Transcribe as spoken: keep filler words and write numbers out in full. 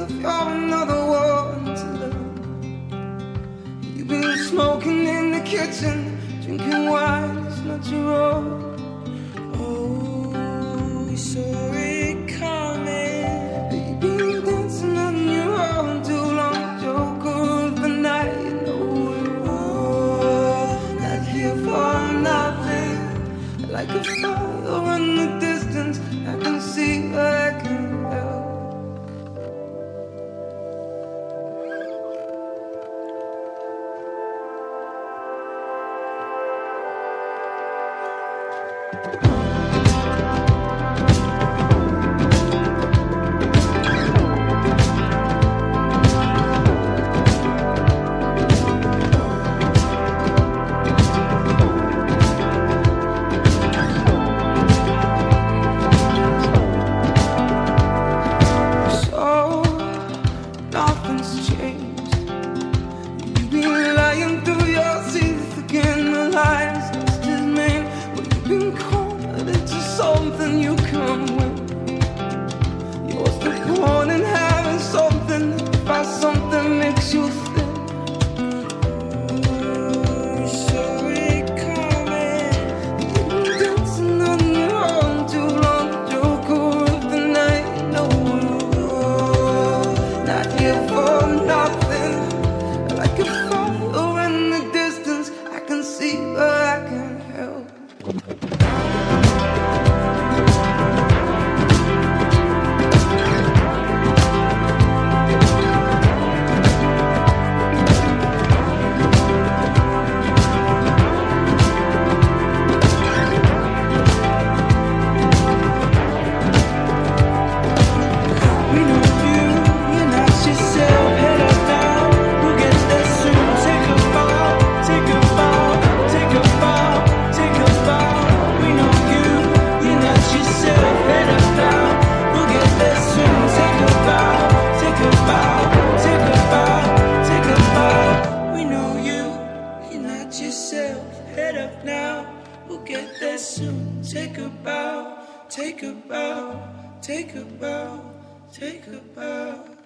if you're another one to love. You've been smoking in the kitchen, drinking wine, it's not your own. Oh, we saw it coming. You've been dancing on your own too long, joker of the night. You know we're all not here for nothing. Like a fire in the distance, I can see where I can help. Nothing's changed. You've been lying through your teeth again. The lies just as mean. When you've been cornered into something you can't win. What's the point in having something if something makes you thin? Oh, we saw it coming. You've been dancing on your own too long, joker of the night. No, not here for nothing. Like a fire in the distance, I can see where I can help. Head up now, we'll get there soon. Take a bow, take a bow, take a bow, take a bow.